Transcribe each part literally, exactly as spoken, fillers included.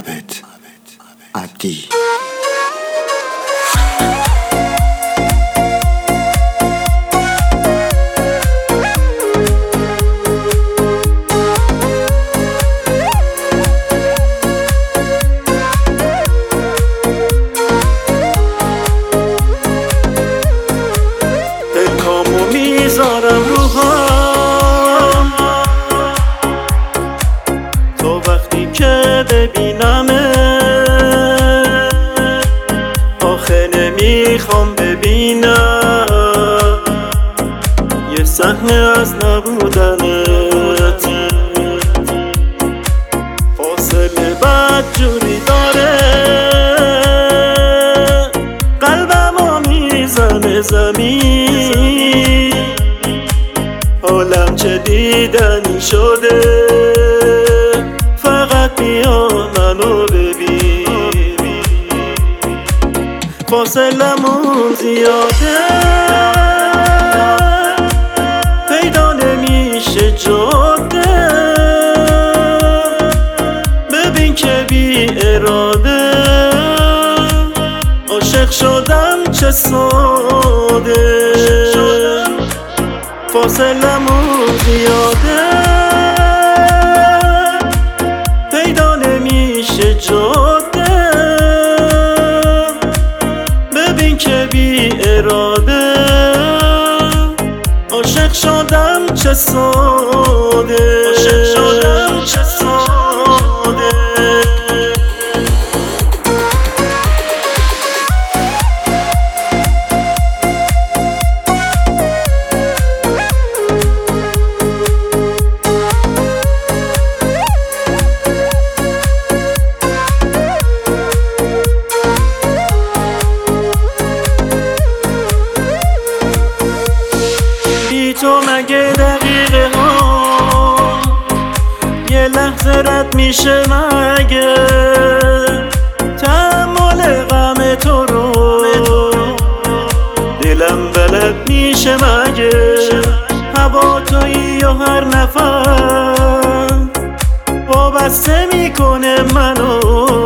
عابد عبدی. دلکامو میذارم رو هم تو وقتی که ببینمه، آخه نمیخوام ببینم یه صحنه از نبودنت. فاصله بد جوری داره قلبمو میزنه زمین، حالم چه دیدنی شده، فقط بیا منو ببین. فاصلمون زیاده پیدا نمیشه جاده، ببین که بی اراده عاشق شدم چه ساده. فاصلمون زیاده پیدا نمیشه جاده، ببین که بی اراده عاشق شدم چه ساده. عاشق شدم چه ساده. تو مگه دقیقه ها یه لحظه رد میشه مگه؟ تحمل غم تو رو دلم بلد میشه مگه؟ هوا تویی و هر نفر وابسته میکنه منو،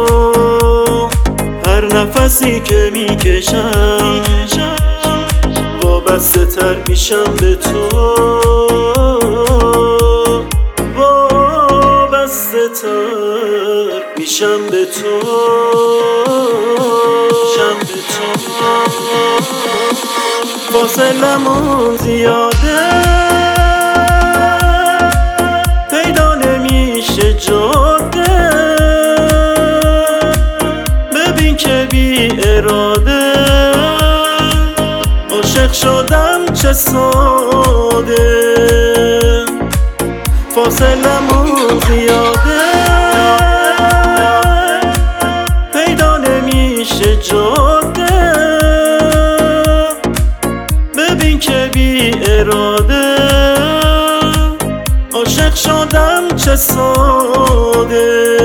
هر نفسی که میکشم وابسته تر میشم به تو، وابسته تر میشم به تو، میشم به تو. فاصلمون زیاده پیدا نمیشه جاده، ببین که بی اراده عاشق شدم چه ساده. فاصلمون زیاده پیدا نمیشه جاده، ببین که بی اراده عاشق شدم چه ساده.